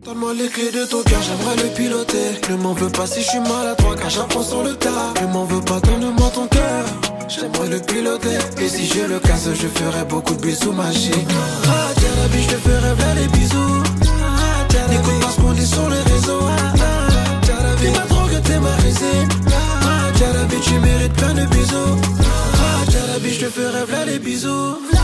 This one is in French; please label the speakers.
Speaker 1: Donne-moi les clés de ton cœur, j'aimerais le piloter. Ne m'en veux pas si je suis maladroit, car j'apprends sur le tas. Ne m'en veux pas, donne-moi ton cœur, j'aimerais le piloter. Et si je le casse, je ferai beaucoup de bisous magiques. Ah, tiens la vie, je te ferai plein les bisous. N'écoute pas ce qu'on dit sur les réseaux. Tiens la vie, ma drogue, t'es ma résine. Tiens la vie, tu mérites plein de bisous. Tiens la vie, je te ferai plein les bisous.